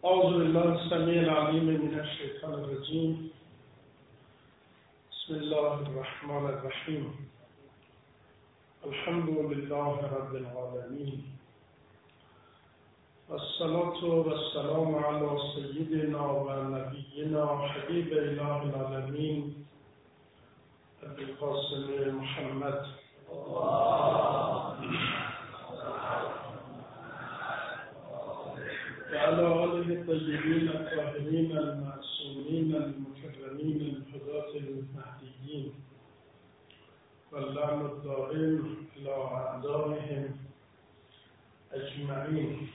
أعوذ بالله السميع العليم من الشيطان الرجيم. بسم الله الرحمن الرحيم. الحمد لله رب العالمين، والصلاة والسلام على سيدنا ونبينا حبيب إله العالمين أبي القاسم محمد وعلى آله الطيبين الطاهرين المعصومين المكرمين الهداة المهديين، واللعن الدائم على أعدائهم أجمعين.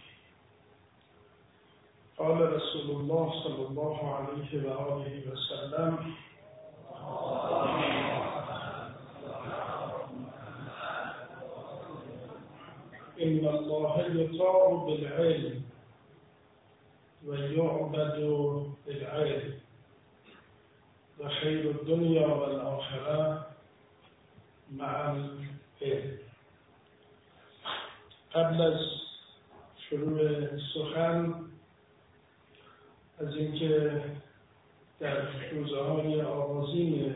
قال رسول الله صلى الله عليه وآله وسلم: إن الله يطاع بالعلم ويعبد بالعلم، وخير الدنيا والآخرة مع العلم. قبل از شروع سخن، از اینکه در روزهای آغازین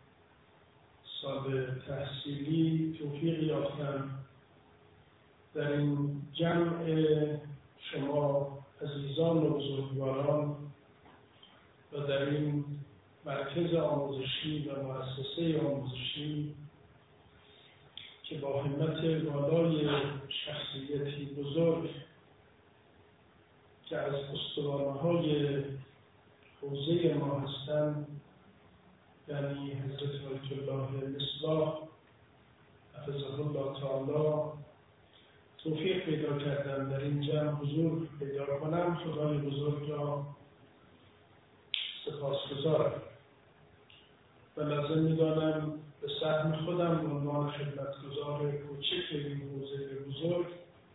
سال تحصیلی توفیق یافتم در این جمع شما عزیزان و بزرگواران و در این مرکز آموزشی و مؤسسه آموزشی که با همت بالای شخصیتی بزرگ که از استوانه‌های حوزه ما هستند، یعنی حضرت آیت الله مصباح حفظه الله تعالی، توفیق پیدا کردم در این جمع حضور پیدا کنم، خدای بزرگ را سپاسگزارم و لازم می‌دانم به سهم خودم به عنوان خدمتگزار کوچک این حوزه بزرگ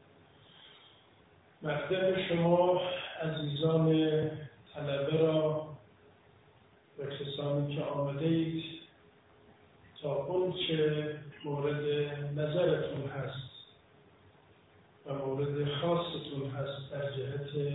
مقدم شما عزیزان طلبه را و کسانی که آمده اید تا اون چه مورد نظرتون هست و مورد خاصتون هست در جهت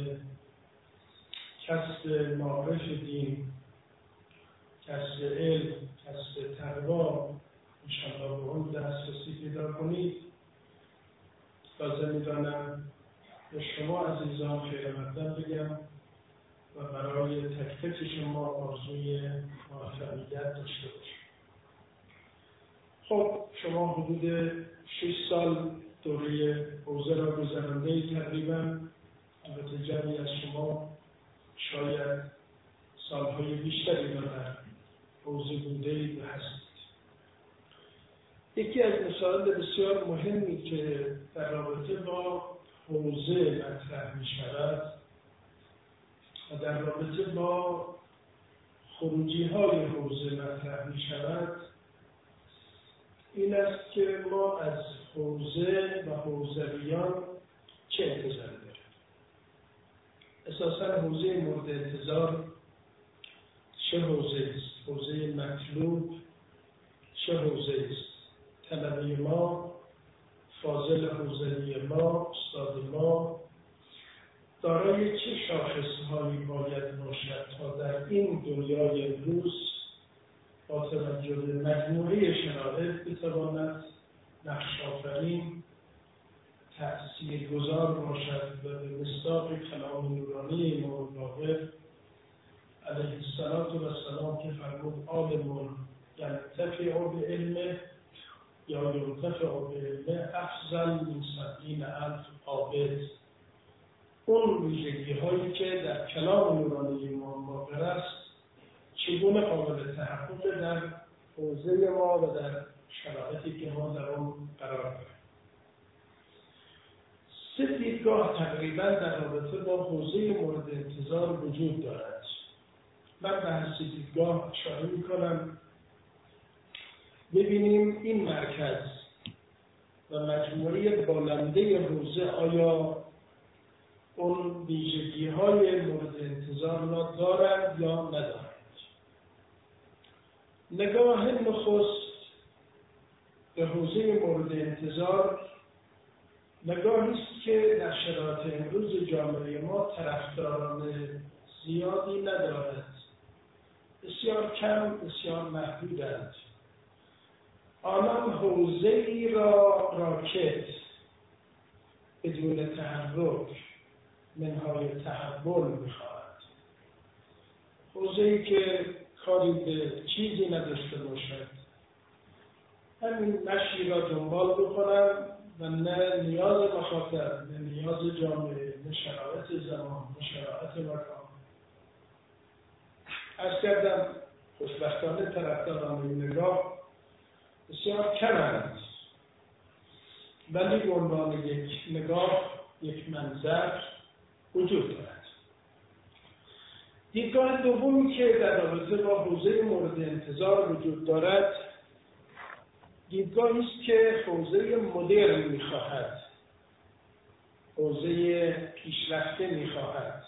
کسب معرف دین، کسب علم، کسب تقوا، انشاءالله به اون دسترسی پیدا کنید. لازم می‌دانم به شما عزیزان خیر مقدم بگم و برای تک تک شما آرزوی موفقیت داشته باشم. خب شما حدود 6 سال دوره حوزه را گذرانده‌اید تقریبا. البته جمعی از شما شاید سالهای بیشتری را در حوزه بوده‌اید و هستید. یکی از مسائل بسیار مهمی که در رابطه با حوزه مطرح می شود و در رابطه با خروجی های حوزه مطرح می شود این است که ما از حوزه و حوزویان چه انتظاری داریم. اساساً حوزه مورد انتظار چه حوزه است؟ حوزه مطلوب چه حوزه است؟ طلبه ما، فاضل حوزوی ما، استاد ما دارای چه شاخصهایی باید باشد تا در این دنیای امروز با توجه به مجموعه شرایط بتواند نقش آفرین، تأثیرگذار باشد و به مصداق کلام نورانی امام باقر علیه السلام که فرمود عالم ینتفع بعلمه یا ینتفع بعلمه افضل من 70,000 عابد. اون ویژگی هایی که در کلام نورانی امام باقر است چگونه قابل تحقق در حوزه ما و در شرایطی که ما در آن قرار داریم. 3 دیدگاه تقریبا در رابطه با حوزه مورد انتظار وجود دارد. من به هر 3 دیدگاه اشاره می‌کنم. ببینیم این مرکز و مجموعه بالنده حوزه آیا اون ویژگی‌های مورد انتظار را دارند یا ندارند. نگاه نخست به حوزه مورد انتظار نگاهی است که در شرایط امروز جامعه ما طرفداران زیادی ندارد. بسیار کم، بسیار محدودند. آنان حوزه‌ای را راکت بدون تحرک منهای تحول می‌خواهد. حوزه‌ای که کاری به چیزی نداشته باشد، همین مشی را دنبال بکنم و نه نیاز مخاطب، نه نیاز جامعه، نه شرایط زمان، نه شرایط مکان. عرض کردم خوشبختانه طرفداران این نگاه بسیار کمند، ولی به عنوان یک نگاه، یک منظر وجود دارد. دیدگاه دومی که در رابطه با حوزه مورد انتظار وجود دارد، دیدگاهی است که حوزه مدرن می‌خواهد، حوزه پیشرفته می‌خواهد.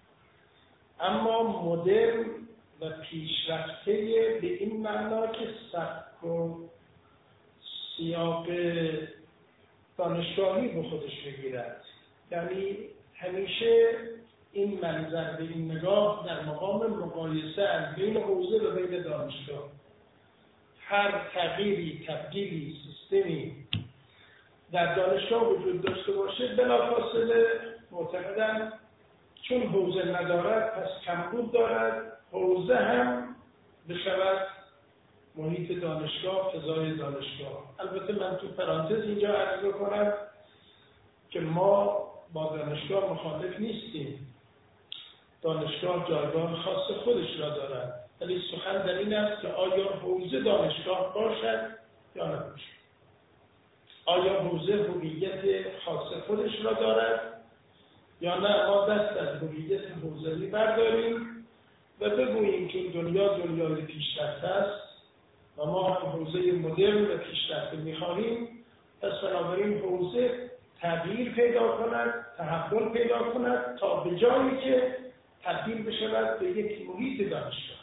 اما مدرن و پیشرفته به این معنا که سبک و سیاق دانشگاهی به خودش بگیرد. یعنی همیشه این منظر به این نگاه در مقام مقایسه از بین حوزه و بین دانشگاه. هر تغییری، تبدیلی، سیستمی در دانشگاه وجود داشته باشه، بلافاصله معتقدم چون حوزه ندارد پس کمبود دارد، حوزه هم بشود محیط دانشگاه، فضای دانشگاه. البته من تو پرانتز اینجا عرض بکنم که ما با دانشگاه مخالف نیستیم. دانشگاه جایگاه خاص خودش را دارد، ولی سخن در این است که آیا حوزه دانشگاه باشد یا نباشد. آیا حوزه هویت خاص خودش را دارد یا نه ما دست از هویت حوزه‌ای برداریم و بگوییم که دنیا دنیای پیشرفته است و ما هم حوزه مدرن و پیشرفته می‌خواهیم. پس بنابراین حوزه تغییر پیدا کند، تحول پیدا کند تا به جایی که تبدیل بشود به یک محیط دانشگاه.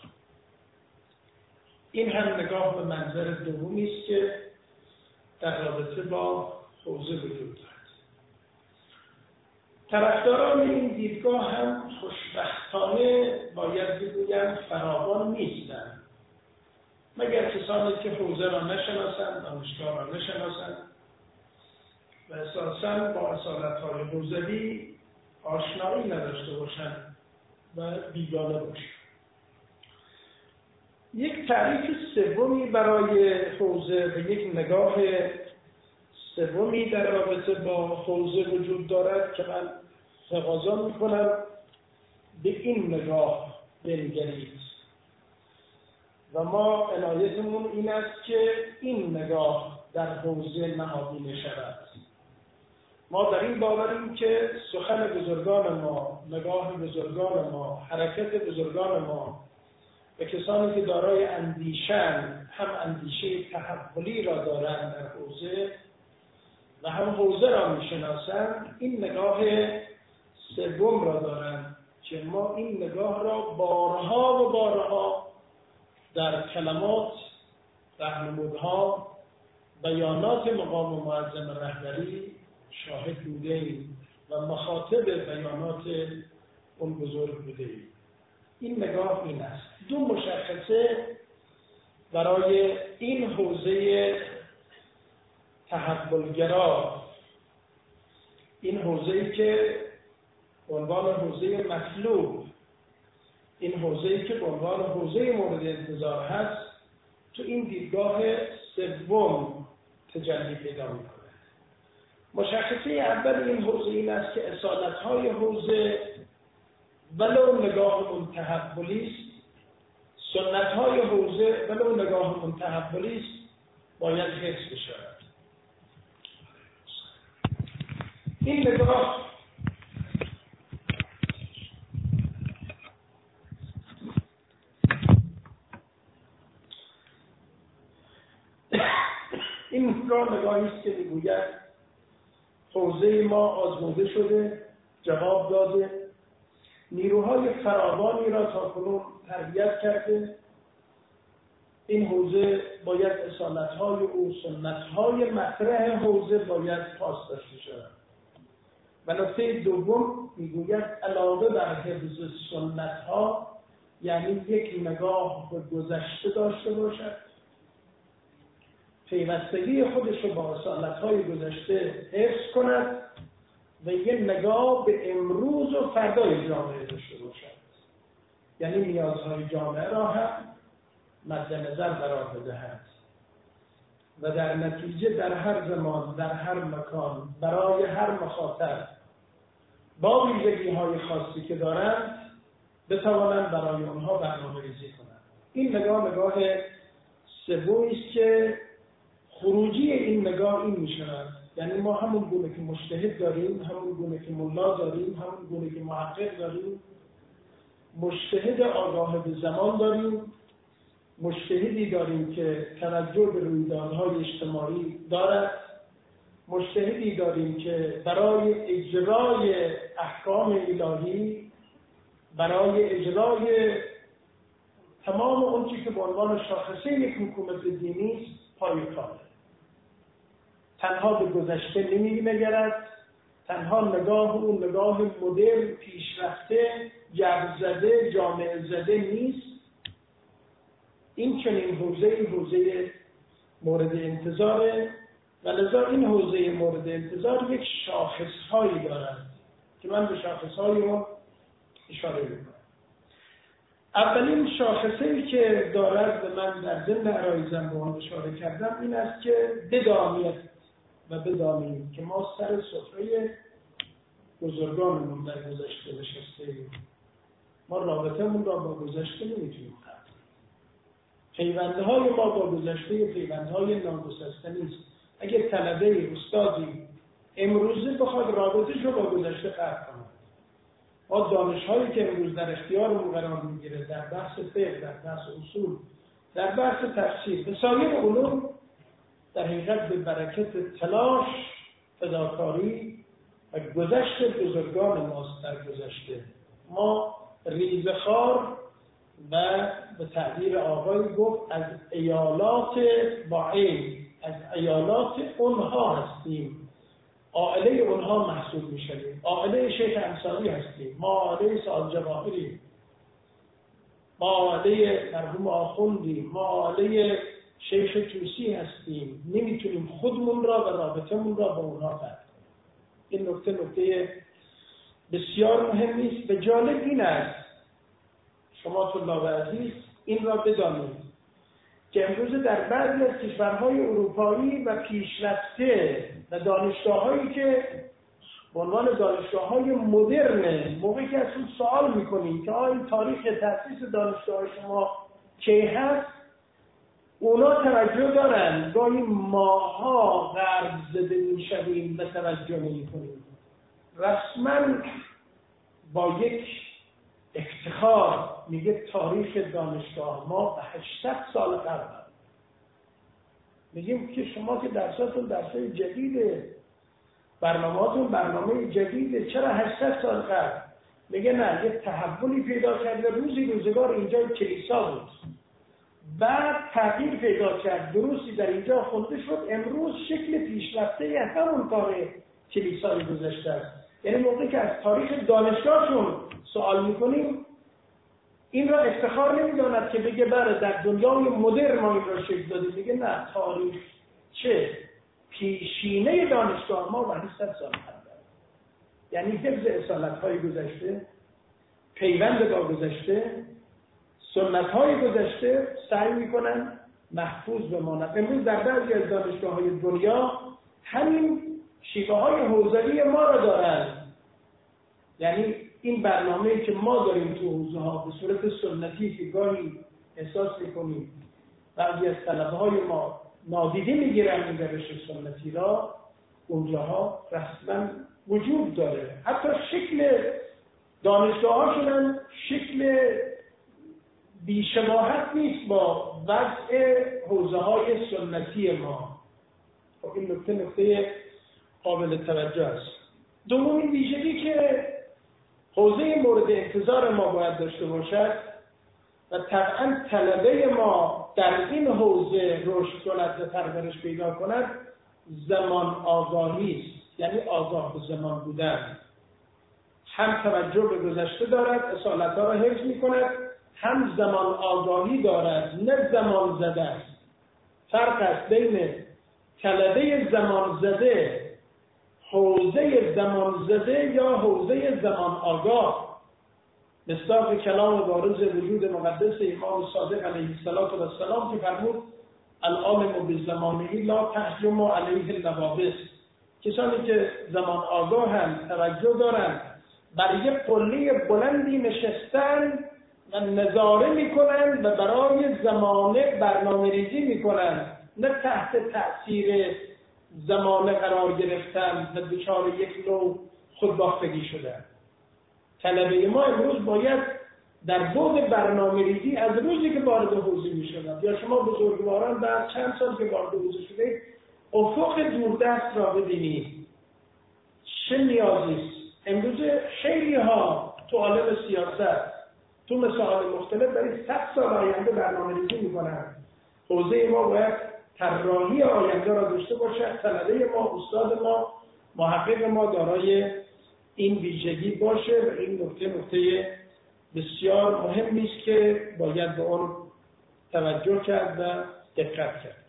این هم نگاه به منظر دومی است که در رابطه با حوزه وجود دارد. طرفداران این دیدگاه هم خوشبختانه باید بگویم فراوان نیستند، مگر کسانی که حوزه را نشناسند، دانشگاه را نشناسند و اساساً با اصالت‌های حوزوی آشنایی نداشته باشند و بیگانه باشند. یک تعریف سومی برای حوزه و یک نگاه سومی در رابطه با حوزه وجود دارد که من تقاضا می‌کنم به این نگاه بنگرید و ما عنایتمون این است که این نگاه در حوزه نهادینه شود. ما در این باوریم که سخن بزرگان ما، نگاه بزرگان ما، حرکت بزرگان ما و کسانی که دارای اندیشه‌اند، هم اندیشه تحولی را دارند در حوزه و هم حوزه را می‌شناسند، این نگاه سوم را دارند که ما این نگاه را بارها و بارها در کلمات، راهنمودها، بیانات مقام معظم رهبری شاهد بودیم و مخاطب بیانات اون بزرگ بودیم. این نگاه این است. دو مشخصه برای این حوزه تحولگرا، این حوزه‌ای که به عنوان حوزه مطلوب، این حوزه‌ای که به عنوان حوزه مورد انتظار هست، تو این دیدگاه سوم تجلی پیدا می‌کند. مشخصه اول این حوزه این است که اصالت‌های حوزه ولو نگاه منتحولی است، سنت‌های حوزه ولو نگاه منتحولی است، باید حفظ بشود. این نگاه نگاهی است که میگوید حوزه ما آزموده شده، جواب داده، نیروهای فراوانی را تاکنون تربیت کرده. این حوزه باید اصالت‌های او، سنت‌های مطرح حوزه باید پاس داشته شود. و نکته دوم میگوید علاوه بر حفظ سنت ها یعنی یک نگاه به گذشته داشته باشد، پیوستگی خودش رو با سنت های گذشته حفظ کند و یک نگاه به امروز و فردای جامعه داشته باشد، یعنی نیازهای جامعه را هم مد نظر قرار بدهد و در نتیجه در هر زمان در هر مکان برای هر مخاطب با ویژگی‌های خاصی که دارند بتوانند برای آنها برنامه‌ریزی کنند. این نگاه سومی است که خروجی این نگاه این می‌شود، یعنی ما همون گونه که مجتهد داریم، همون گونه که ملا داریم، همون گونه که محقق داریم، مجتهد آگاه به زمان داریم، مجتهدی داریم که توجه به رویدادهای اجتماعی دارد، مجتهدی داریم که برای اجرای احکام الهی، برای اجرای تمام اون چیزی که به عنوان شاخصه یک حکومت دینی است پای کاره. تنها به گذشته نمی‌نگرد، تنها نگاه اون نگاه مدرن پیشرفته جذب‌زده جامعه زده نیست. این چنین حوزه مورد انتظاره و لذا این حوزه مورد انتظار یک شاخص‌هایی دارد که من به شاخص‌های اون اشاره می‌کنم. اولین شاخصه‌ای که دارد و من در ضمن عرایزم به آن اشاره کردم این است که بدانیم که ما سر سفره بزرگانمون در گذشته نشسته‌ایم. ما رابطه‌مون را با گذشته نمی‌تونیم قطع کنیم. پیوندهای ما با گذشته پیوندهای ناگسسته نیست. اگه طلبه استادی امروزه بخواد رابطه‌اش رو با گذشته قطع کنه، ما دانش‌هایی که امروز در اختیارمون قرار می‌گیره در بحث فقه، در بحث اصول، در بحث تفسیر، سایر علوم در حقیقت به برکت تلاش، فداکاری و گذشت بزرگان ماست. در گذشته ما ریزخوار و به تعبیر آقای گفت از ایالات با عین، از ایالات اونها هستیم، عائله اونها محسوب میشیم. عائله شیخ انصاری هستیم، ما عائله سعد جواهریم، ما عائله مرحوم آخوندیم، ما عائله شیخ توسی هستیم. نمیتونیم خودمون را و رابطمون را با اونها قطع کنیم. این نکته بسیار مهمی است. به جالب این است شما طلاب عزیز این را بدانید که امروز در بعضی از کشورهای اروپایی و پیشرفته و دانشگاه‌هایی که به عنوان دانشگاه‌های مدرن، موقعی که از اون سوال می‌کنیم که این تاریخ تأسیس دانشگاه شما کی هست، اونا توجه دارن. گاهی ماها غرب زده می‌شویم و توجه نمی‌کنیم. رسما با یک افتخار میگه تاریخ دانشگاه ما به 800 سال قبل. میگیم که شما که درساتون درسای جدیده، برنامه‌تون برنامه جدیده، چرا 800 سال قبل؟ میگه نه، یه تحولی پیدا کرده. روزگار اینجا کلیسا بود، بعد تغییر پیدا کرد، دروسی در اینجا خونده شد، امروز شکل پیشرفته همون کار کلیسای گذشته است. یعنی موقعی که از تاریخ دانشگاهشون سوال میکنیم این را افتخار نمیداند که بگه بله در دنیای مدرن ما این را شکل دادیم. میگه نه، تاریخ چه پیشینه دانشگاه ما و 800 سال قبل. یعنی حفظ اصالت‌های گذشته، پیوند با گذشته، سنت‌های گذشته سعی میکنن محفوظ بماند. امروز در بعضی از دانشگاه‌های دنیا همین شیوه‌های حوزوی ما را دارند. یعنی این برنامه‌ای که ما داریم تو حوزه‌ها به صورت سنتی که گاهی احساس می‌کنیم بعضی از طلبه‌های ما نادیده می‌گیرن این روش سنتی را، اونجاها رسما وجود داره. حتی شکل دانشگاه‌هاشون هم شکل بی‌شباهت نیست با وضع حوزه‌های سنتی ما. خب این نکته قابل توجه است. دومین ویژگی که حوزه مورد انتظار ما باید داشته باشد و طبعا طلبه ما در این حوزه رشد کند و پرورش پیدا کند، زمان آگاهی است. یعنی آگاه به زمان بودن، هم توجه به گذشته دارد، اصالتها را حفظ می‌کند، هم زمان آگاهی دارد، نه زمان زده است. فرق است بین طلبه زمان زده، حوزه زمان زده یا حوزه زمان آگاه. مصداق کلام بارز وجود مقدس امام صادق علیه السلام که فرمود العالم بزمانه لا تحجم علیه النواقص. کسانی که زمان آگاهند، توجه دارند، بر یک قله بلندی نشستن و نظاره میکنند و برای زمانه برنامه ریزی میکنند، نه تحت تأثیر زمانه قرار گرفتن و دچار یک نوع خودباختگی شدن. طلبه ما امروز باید در بعد برنامه ریزی از روزی که وارد حوزه میشدند یا شما بزرگواران بعد چند سال که وارد حوزه شدید افق دوردست را ببینید چه نیازی است. امروز خیلی ها تو عالم سیاست تو مسائل مختلف برای 100 سال آینده برنامه‌ریزی می‌کنند. حوزه ما باید طراحی آینده را داشته باشد. طلبه ما، استاد ما، محقق ما دارای این ویژگی باشه و این نکته بسیار مهمی است که باید به آن توجه کرد و دقت کرد.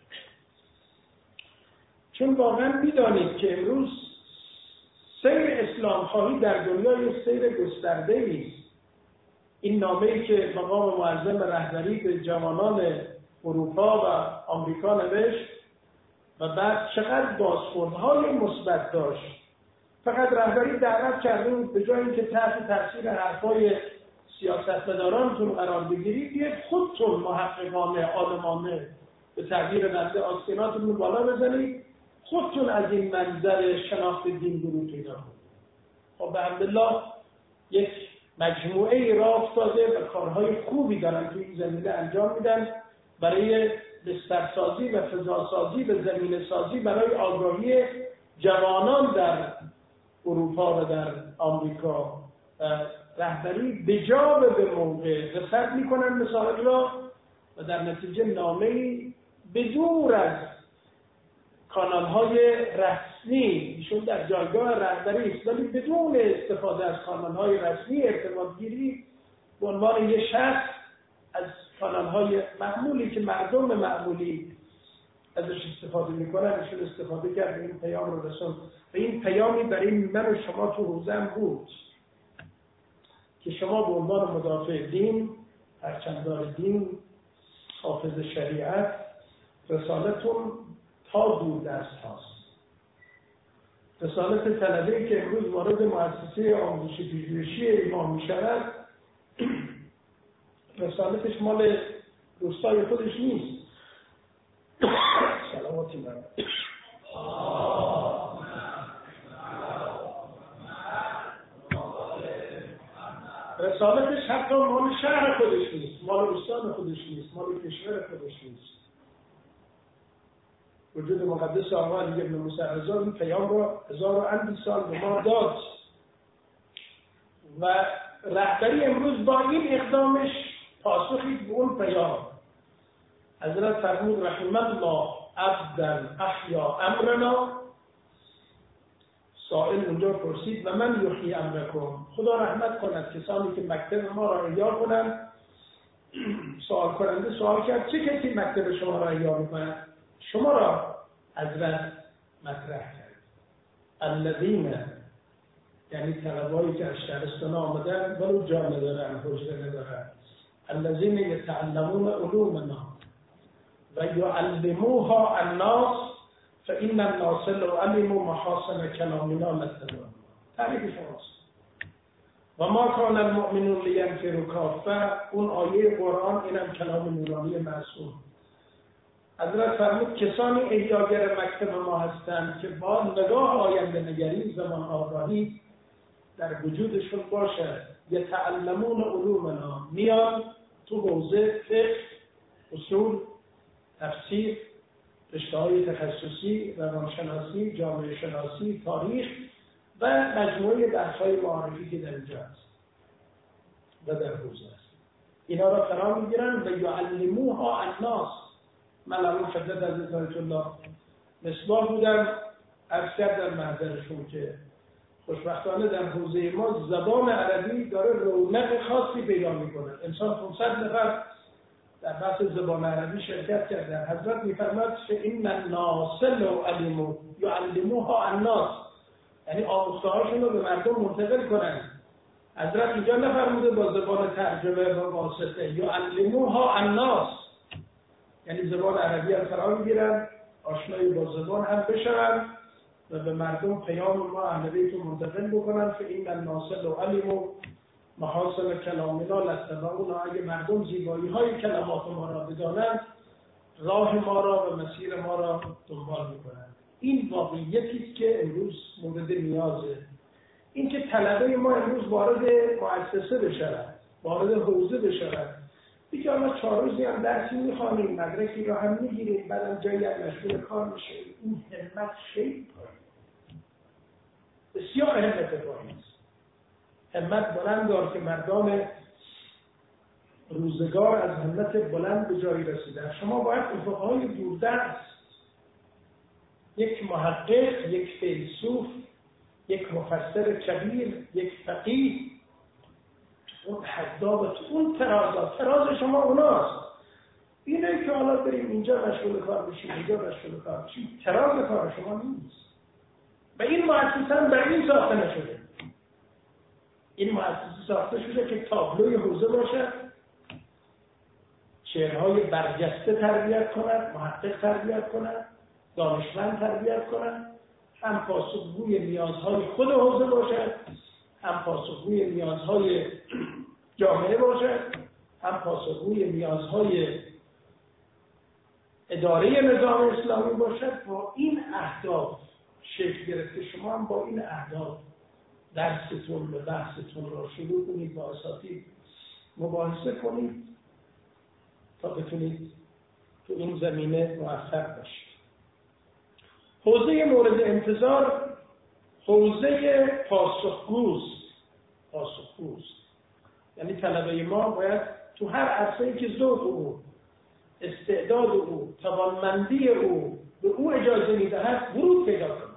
چون واقعا می‌دانید که امروز سیر اسلام خواهی در دنیا یک سیر گسترده‌ای است. این نامه‌ای که مقام معظم رهبری به جوانان اروپا و آمریکا نوشت و بعد چقدر بازخوردهای مثبت داشت. فقط رهبری دعوت کرده بود به جای اینکه تحت تاثیر حرفای سیاستمدارانتون قرار بگیرید، بیاید خودتون محققانه، عالمانه به تعبیر بنده آستیناتون رو بالا بزنید، خودتون از این منظر شناخت دین درو پیدا کنید. خب به حمدالله یک مجموعه راه افتاده و کارهای خوبی دارن توی این زمینه انجام میدن برای بسترسازی و فضاسازی و زمینه‌سازی برای آگاهی جوانان در اروپا و در آمریکا. رهبری بجا و به موقع رصد میکنن مسائل را و در نتیجه نامه‌ای بدور از کانال‌های رسمی، ایشون در جایگاه رهبری است ولی بدون استفاده از کانال‌های رسمی ارتباط‌گیری به عنوان یک شخص از کانال‌های معمولی که مردم معمولی ازش استفاده میکنن، ایشون استفاده کرد این پیام رو رسوند و این پیامی برای من و شما تو حوزه‌ام بود که شما به عنوان مدافع دین، پرچمدار دین، حافظ شریعت، رسالتون تا دور دست هاست. رسالت طلبه‌ای که امروز وارد مؤسسه آموزش پیش‌رشی امام می شود، رسالتش مال روستای خودش نیست. سلاماتی برم. رسالتش حتی مال شهر خودش نیست، مال استان خودش نیست، مال کشور خودش نیست. وجود مقدس آقا علی ابن موسی رضا این پیام را 1000 سال به ما داد و رهبری امروز با این اقدامش پاسخی به اون پیام. حضرت فرمود رحم الله عبدا احیا امرنا. سائل اونجا پرسید و من یحیی امرکم، خدا رحمت کند کسانی که مکتب ما را احیا کنند. سوال کننده سوال کرد چه کسی مکتب شما را احیا میکند؟ شما را حضرت مطرح کرد. الذین، یعنی طلبایی که از شهرستان آمدن ولو جا ندارن، حجره ندارن. الذین یتعلمون علومنا و یعلموها الناس فإن الناس لو علموا محاسن کلامنا لاتبعونا. تعریف شماست. و ما کان المؤمنون لینفروا کافه، اون آیه قرآن اینم کلام نورانی معصوم. حضرت فرمود کسانی احیاگر مکتب ما هستند که با نگاه آینده نگری، زمان آگاهی در وجودشون باشه، یتعلمون علومنا، میان تو حوزه فقه، اصول، تفسیر، رشته‌های تخصصی، روانشناسی، جامعه شناسی، تاریخ و مجموعه بحث‌های معرفی که در اینجا هست و در حوزه هست، اینا را فرا میگیرن و یعلموها الناس. من الان خدمت حضرت آیت الله مصباح بودم عرض کردم محضرشون که خوشبختانه در حوزه ما زبان عربی داره رونق خاصی پیدا میکنه. انسان 500 نفر در بحث زبان عربی شرکت کردن. حضرت میفرماد فإن الناس لو علموا يعلموها الناس، یعنی آموخته‌هاشون رو به مردم منتقل کنن. حضرت اینجا نفرموده با زبان ترجمه و واسطه، یعلموها الناس، یعنی زبان عربی هم فرا میگیرن، آشنایی با زبان هم بشن و به مردم پیام ما اهل بیت رو منتقل بکنن. فإن الناس لو علموا محاسن کلامنا لاتبعونا، اگه مردم زیبایی های کلمات ما را بدانند راه ما را و مسیر ما را دنبال میکنند. این واقعیتی است که امروز مورد نیازه. این که طلبه ما امروز وارد مؤسسه بشن، وارد حوزه بشن، دیگه ما 4 روزی هم درسی میخوانیم، مدرکی را هم میگیریم، بعدم جایی هم مشغول کار میشیم. این همت خیلی پایین، بسیار همت پایین است. همت بلند دار که مردم روزگار از همت بلند به جایی رسیدن. شما باید افقهای دوردست، یک محقق، یک فیلسوف، یک مفسر کبیر، یک فقیه، اون حدا و اون تراز شما اوناست. اینه که حالا بریم اینجا مشغول کار بشیم، اینجا مشغول کار بشیم، تراز کار شما نیست. و این مؤسسه هم برای این ساخته نشده. این مؤسسه ساخته شده که تابلوی حوزه باشد، شعرهای برجسته تربیت کند، محقق تربیت کند، دانشمند تربیت کند، هم پاسخگوی نیازهای خود حوزه باشد، هم پاسخگوی نیازهای جامعه باشد، هم پاسخگوی نیازهای اداره نظام اسلامی باشد. با این اهداف شکل گرفته. شما هم با این اهداف درستون و بحثتون را شروع کنید، با اساتید مباحثه کنید تا بتونید تو این زمینه موفق باشید. حوزه مورد انتظار حوزه پاسخگوست. یعنی طلبه ما باید تو هر عرصه‌ای که ذوق او، استعداد او، توانمندی او به او اجازه میدهد ورود پیدا کنند.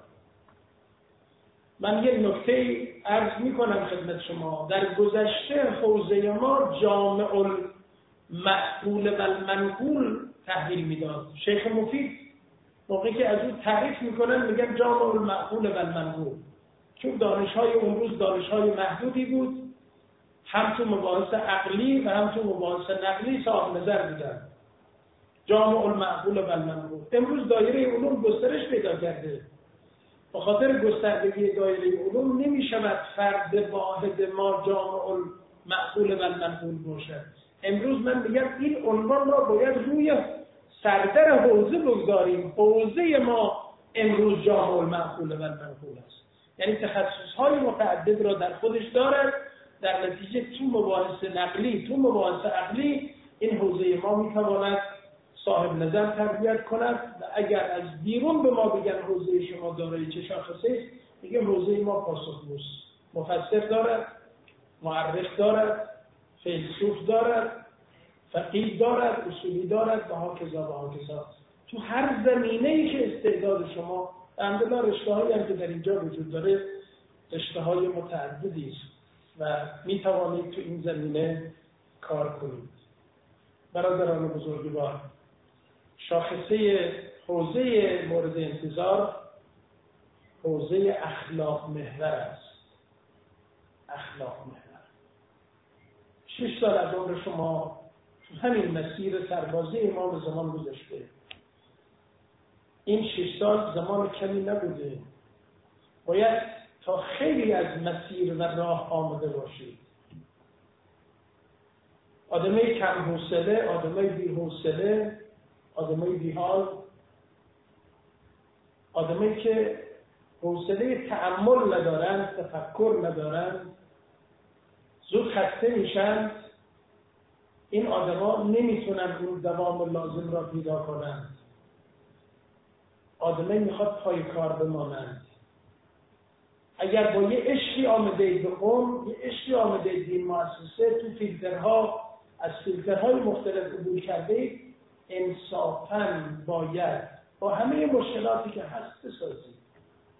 من یک نکته عرض میکنم خدمت شما. در گذشته حوزه ما جامع المعقول و المنقول تحویل میداد. شیخ مفید موقعی که از اون تعریف میکنن میگن جامع المعقول و المنقول، چون دانش‌های اون روز دانش‌های محدودی بود، هم تو مباحث عقلی و هم تو مباحث نقلی صاحب نظر بودن. جامع المعقول و المنقول. امروز دایره علوم گسترش پیدا کرده. به خاطر گستردگی دایره علوم نمی‌شود فرد واحد ما جامع المعقول و المنقول باشد. امروز من میگم این عنوان را باید روی سردر حوزه بگذاریم. حوزه ما امروز جامع المعقول و المنقول است. یعنی تخصص‌های متعدد را در خودش دارد. در نتیجه تو مباحث نقلی، تو مباحث عقلی این حوزه ما میتواند صاحب نظر تربیت کند. و اگر از بیرون به ما بگن حوزه شما دارای چه شاخصه است، میگه حوزه ما پاسخگوست. مفسر دارد، مورخ دارد، فیلسوف دارد، فقیه دارد، اصولی دارد و هاکذا. تو هر زمینه‌ای که استعداد شما، الحمدلله رشته‌هایی هم که در اینجا وجود داره رشته‌های متعددی است و میتوانید تو این زمینه کار کنید. برادران بزرگوار، شاخصه حوزه مورد انتظار حوزه اخلاق محور است. اخلاق محور. 6 سال از عمر شما تو همین مسیر سربازی ما به زمان گذشته. این 6 سال زمان کمی نبوده. باید تا خیلی از مسیر و راه آمده باشید. آدمای کم حوصله، آدمای بی حوصله، آدمای بی حال، آدمایی که حوصله تأمل ندارند، تفکر ندارند، زود خسته میشن. این آدما نمیتونن اون دوام لازم را پیدا کنند. آدمایی میخواد پای کار بمانند. اگر با یه عشقی آمده اید به قوم، یه عشقی آمده اید این مؤسسه، تو فیلترها از فیلترهای مختلف عبور کرده اید، انصافاً باید با همه مشکلاتی که هست بسازید.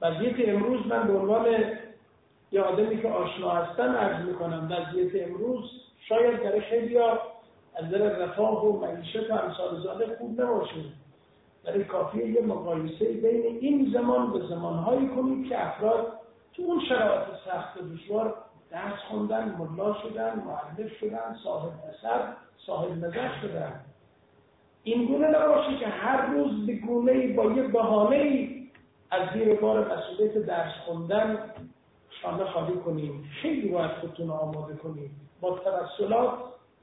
وضعیت امروز من به عنوان یه آدمی که آشنا هستم عرض میکنم، وضعیت امروز شاید برای خیلی‌ها از نظر رفاه و معیشت و امثال ذالک خوب نباشه، ولی کافیه یه مقایسه بین این زمان و زمانهایی کنید که افراد تو اون شرایط سخت و دشوار درس خوندن، ملا شدن، معلم شدن، صاحب اثر، صاحب نظر شدن. این گونه نباشه که هر روز به گونه‌ای با یه بهانه‌ای از زیر بار مسئولیت درس خوندن شانه خالی کنیم. خیلی باید خودتون آماده کنیم با توسلات.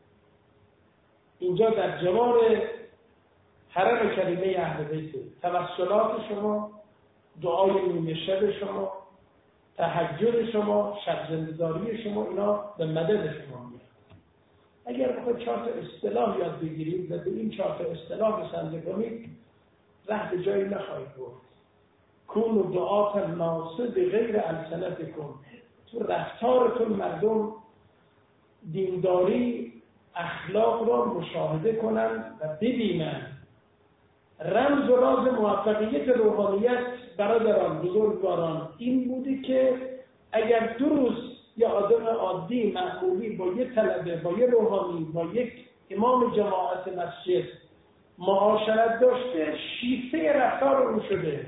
اینجا در جوار حرم کریمه اهل بیت، توسلات شما، دعای نیمه شب شما، تهجد شما، شب زنده‌داری شما، اینا به مدد شما میاد. اگر بخواید 4 اصطلاح یاد بگیرید و به این 4 اصطلاح بسنده کنید، ره به جایی نخواهید برد. کون و دعات الناس بغیر السنتکم. تو رفتارتون مردم دینداری اخلاق را مشاهده کنند و ببینند. رمز و راز موفقیت روحانیت برادران بزرگواران این بوده که اگر 2 روز یه آدم عادی معمولی با یه طلبه، با یه روحانی، با یک امام جماعت مسجد معاشرت داشته، شیفته رفتار او شده،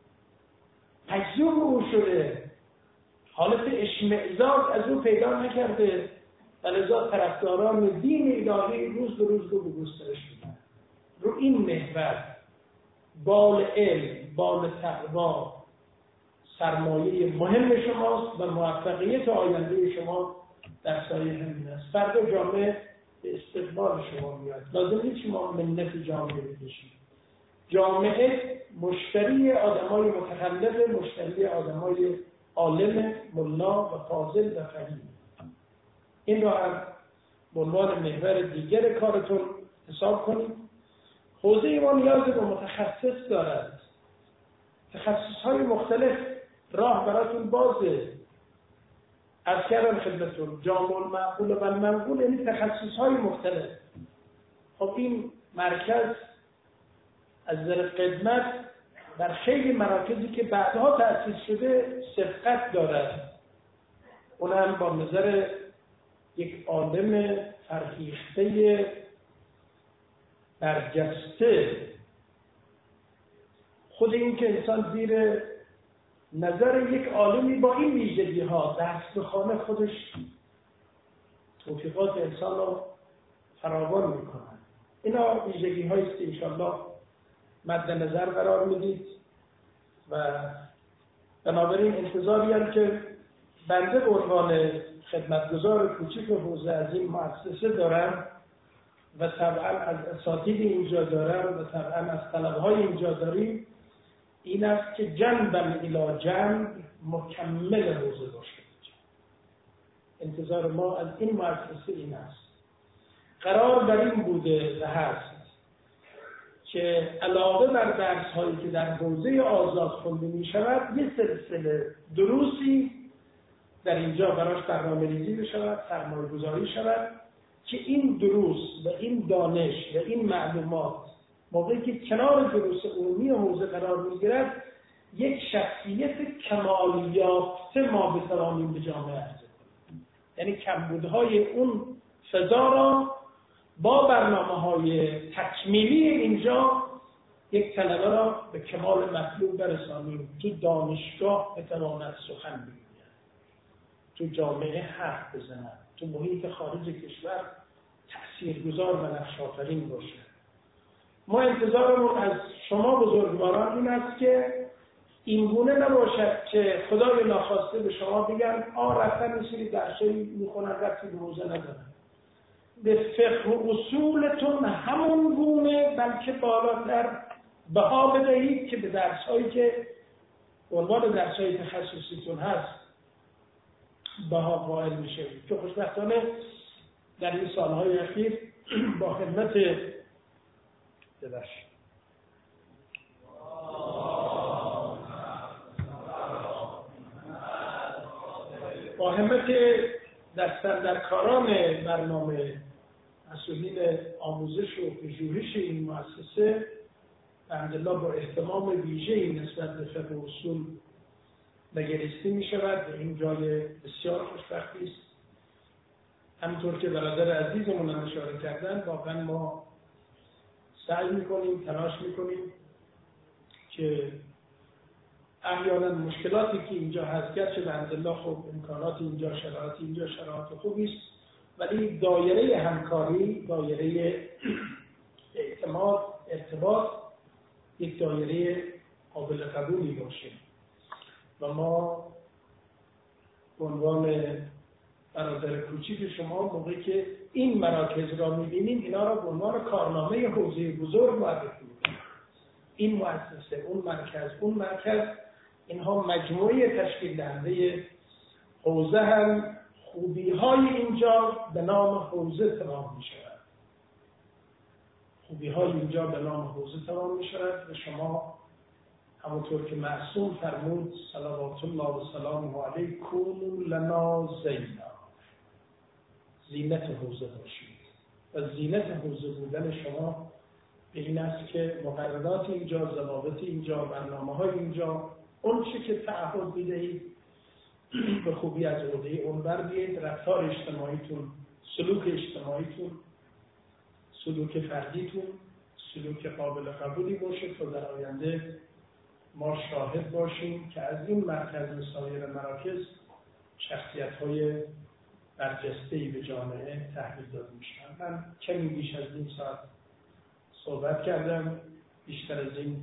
مجذوب او شده، حالت اشمئزاز از او پیدا نکرده و لذا طرفداران دین الهی روز به روز رو به گسترش میدن. رو این محور بال علم، بال تقوا سرمایه مهم شماست و موفقیت آینده شما در سایه همین است. فردا جامعه به استقبال شما میاد. لازم نیست شما منت جامعه بکشید. جامعه مشتری آدمای متخلف، مشتری آدمای عالم، ملا و فاضل و فقیه. این را هم به عنوان محور دیگر کارتون حساب کنید. حوزه ما نیاز به متخصص دارد. تخصص‌های مختلف راه براتون بازه. از کردم خدمتتون جامع المعقول و المنقول، یعنی تخصص‌های مختلف. خب این مرکز از نظر قدمت در خیلی مراکزی که بعدها تأسیس شده سبقت دارد. اون هم با نظر یک عالم فرهیخته برجسته. خود این که انسان زیر نظر یک عالمی با این ویژگی ها درس بخوانه، خودش توفیقات انسان رو فراوان میکنه. اینا ویژگی هایی است که انشاءالله مد نظر قرار میدید و بنابراین انتظاری هم که بنده به عنوان خدمتگزار کوچیک و حوزه از این مؤسسه دارم و طبعا از اساتید اینجا دارم و طبعا از طلبهای اینجا داریم، این است که جنباً الی جنب مکمل حوزه باشه. انتظار ما از این مؤسسه این است. قرار بر این بوده و هست که علاوه بر درس‌هایی که در حوزه آزاد خونده می شود، یه سلسله دروسی در اینجا براش برنامه‌ریزی بشود، سرمایه‌گذاری شود که این دروس و این دانش و این معلومات موقعی که کنار دروس عمومی حوزه قرار می‌گیرد، یک شخصیت کمال یافته ما بتوانیم به جامعه عرضه کنیم. یعنی کمبودهای اون فضا را با برنامه‌های تکمیلی اینجا یک طلبه را به کمال مطلوب برسانیم. تو دانشگاه بتواند سخن بگوید، تو جامعه حرف بزند، تو محیط خارج کشور تأثیرگذار و نقش‌آفرین باشه. ما انتظارمون از شما بزرگواران این است که این گونه نباشد که خدای ناخواسته به شما بگن رفتن این سری درسایی میخونن رفتی به حوزه ندارن. به فقه و اصولتون همون گونه بلکه بالاتر بها بدهید که به درسایی که عنوان درسای تخصصیتون هست بها قائل میشه. که خوشبختانه در این سالهای اخیر با همت دستاندرکاران برنامه مسئولین آموزش و پژوهش این مؤسسه الحمدلله با اهتمام ویژه‌ای نسبت به فقه و اصول نگریسته می شود و این جای بسیار خوشبختی است. همونطور که برادر عزیزمون هم اشاره کردن، واقعا ما سعی میکنیم، تلاش میکنیم که احیانا مشکلاتی که اینجا هست، گرچه بحمدالله خب امکانات اینجا، شرایط اینجا شرایط خوبی است، ولی دایره همکاری، دایره اعتماد، ارتباط یک دایره قابل قبولی باشه و ما به عنوان برادر کوچیک شما موقعی که این مراکز را می‌بینیم، اینا را به عنوان کارنامه حوزه بزرگ معرفی می‌کنیم. این مؤسسه، اون مرکز، اینها مجموعه تشکیل دهنده حوزه هم خوبی‌های اینجا به نام حوزه تمام می‌شود. خوبی‌های اینجا به نام حوزه تمام می‌شود و شما همونطور که معصوم فرمود صلوات الله و سلامه علیه کونوا لنا زینا، زینت حوزه باشید و زینت حوزه بودن شما به این است که مقررات اینجا، ضوابط اینجا، برنامه‌های اینجا، اون چه که تعهد می‌دهید به خوبی از عهده اون بر بیایید. رفتار اجتماعیتون، سلوک اجتماعیتون، سلوک فردیتون سلوک قابل قبولی باشه تا در آینده ما شاهد باشیم که از این مرکز و سایر مراکز شخصیت‌های برجسته‌ای به جامعه تحویل داده میشن. من کمی بیش از نیم ساعت صحبت کردم، بیشتر از این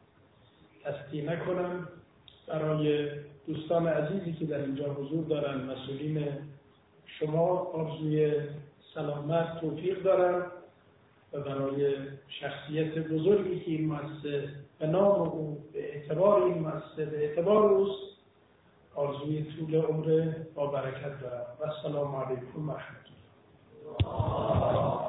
تصدیق نکنم. برای دوستان عزیزی که در اینجا حضور دارن، مسئولین شما آرزوی سلامت، توفیق دارم و برای شخصیت بزرگی که این مؤسسه به نام او، به اعتبار این مؤسسه، به اعتبار اوست، آرزوی طول عمر با برکت دارم. و السلام علیکم و رحمت الله.